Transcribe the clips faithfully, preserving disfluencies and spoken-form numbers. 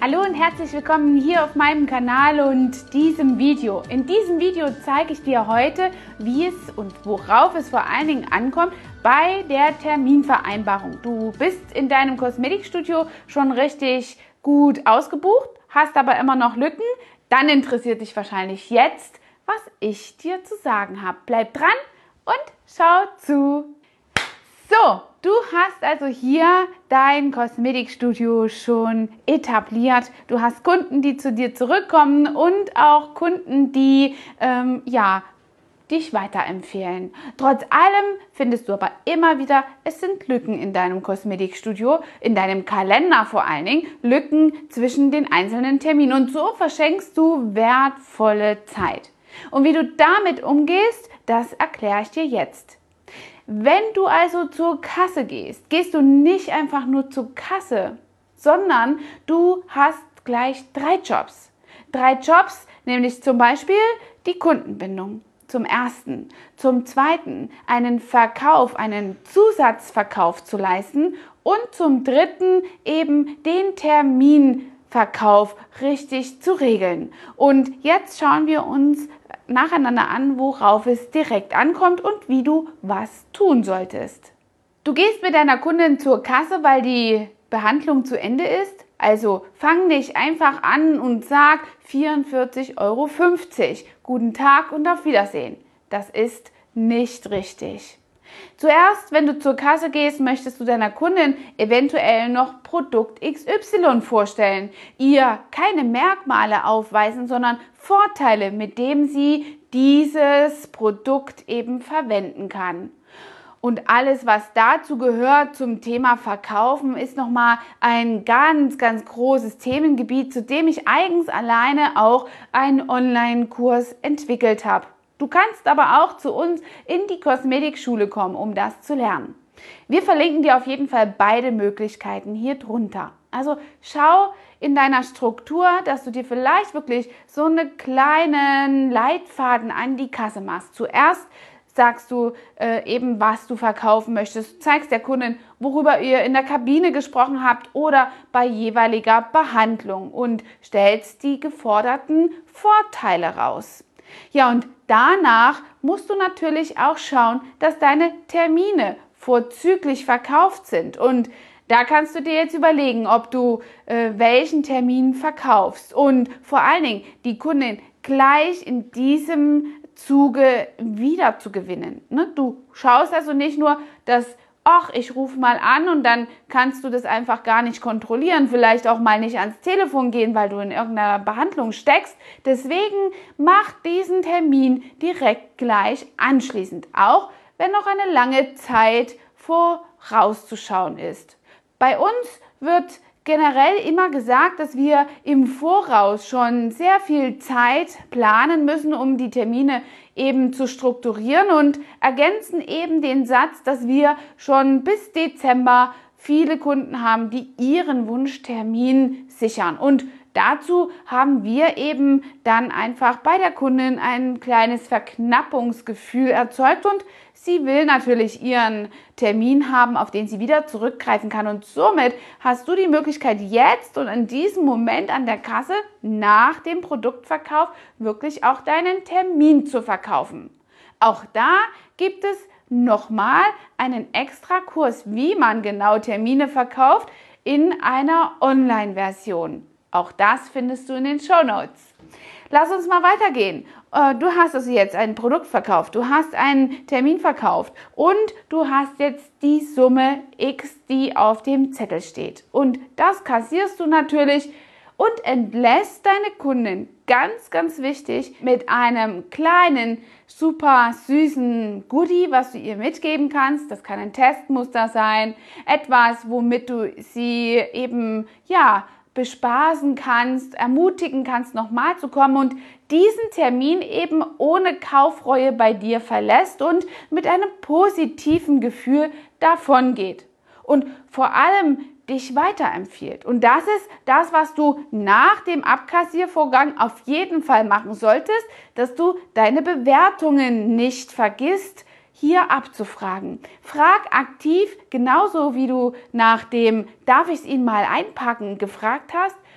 Hallo und herzlich willkommen hier auf meinem Kanal und diesem Video. In diesem Video zeige ich dir heute, wie es und worauf es vor allen Dingen ankommt bei der Terminvereinbarung. Du bist in deinem Kosmetikstudio schon richtig gut ausgebucht, hast aber immer noch Lücken. Dann interessiert dich wahrscheinlich jetzt, was ich dir zu sagen habe. Bleib dran und schau zu. So, du hast also hier dein Kosmetikstudio schon etabliert. Du hast Kunden, die zu dir zurückkommen und auch Kunden, die ähm, ja, dich weiterempfehlen. Trotz allem findest du aber immer wieder, es sind Lücken in deinem Kosmetikstudio, in deinem Kalender vor allen Dingen, Lücken zwischen den einzelnen Terminen. Und so verschenkst du wertvolle Zeit. Und wie du damit umgehst, das erkläre ich dir jetzt. Wenn du also zur Kasse gehst, gehst du nicht einfach nur zur Kasse, sondern du hast gleich drei Jobs. Drei Jobs, nämlich zum Beispiel die Kundenbindung. Zum ersten. Zum zweiten, einen Verkauf, einen Zusatzverkauf zu leisten. Und zum dritten, eben den Terminverkauf richtig zu regeln. Und jetzt schauen wir uns nacheinander an, worauf es direkt ankommt und wie du was tun solltest. Du gehst mit deiner Kundin zur Kasse, weil die Behandlung zu Ende ist. Also fang nicht einfach an und sag vierundvierzig Euro fünfzig. Guten Tag und auf Wiedersehen. Das ist nicht richtig. Zuerst, wenn du zur Kasse gehst, möchtest du deiner Kundin eventuell noch Produkt X Y vorstellen, ihr keine Merkmale aufweisen, sondern Vorteile, mit denen sie dieses Produkt eben verwenden kann. Und alles, was dazu gehört zum Thema Verkaufen, ist nochmal ein ganz, ganz großes Themengebiet, zu dem ich eigens alleine auch einen Online-Kurs entwickelt habe. Du kannst aber auch zu uns in die Kosmetikschule kommen, um das zu lernen. Wir verlinken dir auf jeden Fall beide Möglichkeiten hier drunter. Also schau in deiner Struktur, dass du dir vielleicht wirklich so einen kleinen Leitfaden an die Kasse machst. Zuerst sagst du äh, eben, was du verkaufen möchtest, du zeigst der Kundin, worüber ihr in der Kabine gesprochen habt oder bei jeweiliger Behandlung und stellst die geforderten Vorteile raus. Ja, und danach musst du natürlich auch schauen, dass deine Termine vorzüglich verkauft sind. Und da kannst du dir jetzt überlegen, ob du äh, welchen Termin verkaufst und vor allen Dingen die Kundin gleich in diesem Zuge wieder zu gewinnen. Ne? Du schaust also nicht nur, dass ach, ich rufe mal an und dann kannst du das einfach gar nicht kontrollieren, vielleicht auch mal nicht ans Telefon gehen, weil du in irgendeiner Behandlung steckst. Deswegen mach diesen Termin direkt gleich anschließend, auch wenn noch eine lange Zeit vorauszuschauen ist. Bei uns wird generell immer gesagt, dass wir im Voraus schon sehr viel Zeit planen müssen, um die Termine eben zu strukturieren und ergänzen eben den Satz, dass wir schon bis Dezember viele Kunden haben, die ihren Wunschtermin sichern. Und dazu haben wir eben dann einfach bei der Kundin ein kleines Verknappungsgefühl erzeugt und sie will natürlich ihren Termin haben, auf den sie wieder zurückgreifen kann. Und somit hast du die Möglichkeit, jetzt und in diesem Moment an der Kasse nach dem Produktverkauf wirklich auch deinen Termin zu verkaufen. Auch da gibt es nochmal einen extra Kurs, wie man genau Termine verkauft, in einer Online-Version. Auch das findest du in den Shownotes. Lass uns mal weitergehen. Du hast also jetzt ein Produkt verkauft, du hast einen Termin verkauft und du hast jetzt die Summe X, die auf dem Zettel steht. Und das kassierst du natürlich und entlässt deine Kundin, ganz, ganz wichtig, mit einem kleinen, super süßen Goodie, was du ihr mitgeben kannst. Das kann ein Testmuster sein, etwas, womit du sie eben, ja, bespaßen kannst, ermutigen kannst, nochmal zu kommen und diesen Termin eben ohne Kaufreue bei dir verlässt und mit einem positiven Gefühl davon geht. Und vor allem dich weiterempfiehlt. Und das ist das, was du nach dem Abkassiervorgang auf jeden Fall machen solltest, dass du deine Bewertungen nicht vergisst, hier abzufragen. Frag aktiv, genauso wie du nach dem "Darf ich es Ihnen mal einpacken?" gefragt hast,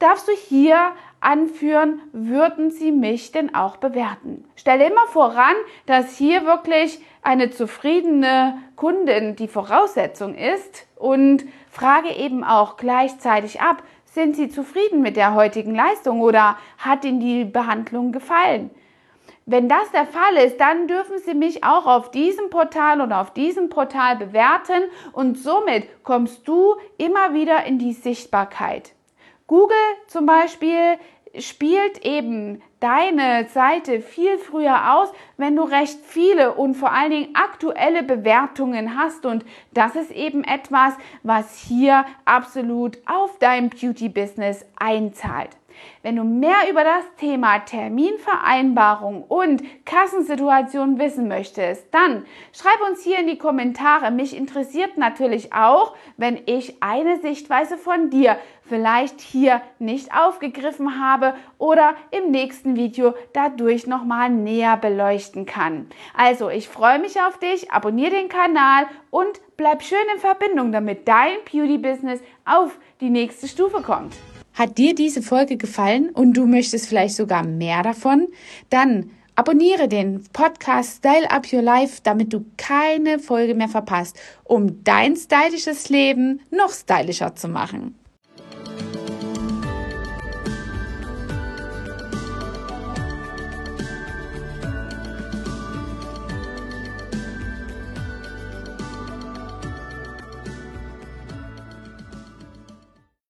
darfst du hier anführen, würden sie mich denn auch bewerten? Stelle immer voran, dass hier wirklich eine zufriedene Kundin die Voraussetzung ist und frage eben auch gleichzeitig ab, sind sie zufrieden mit der heutigen Leistung oder hat ihnen die Behandlung gefallen? Wenn das der Fall ist, dann dürfen Sie mich auch auf diesem Portal oder auf diesem Portal bewerten und somit kommst du immer wieder in die Sichtbarkeit. Google zum Beispiel spielt eben deine Seite viel früher aus, wenn du recht viele und vor allen Dingen aktuelle Bewertungen hast, und das ist eben etwas, was hier absolut auf dein Beauty-Business einzahlt. Wenn du mehr über das Thema Terminvereinbarung und Kassensituation wissen möchtest, dann schreib uns hier in die Kommentare. Mich interessiert natürlich auch, wenn ich eine Sichtweise von dir vielleicht hier nicht aufgegriffen habe oder im nächsten Video dadurch nochmal näher beleuchten kann. Also, ich freue mich auf dich, abonniere den Kanal und bleib schön in Verbindung, damit dein Beauty-Business auf die nächste Stufe kommt. Hat dir diese Folge gefallen und du möchtest vielleicht sogar mehr davon? Dann abonniere den Podcast Style Up Your Life, damit du keine Folge mehr verpasst, um dein stylisches Leben noch stylischer zu machen.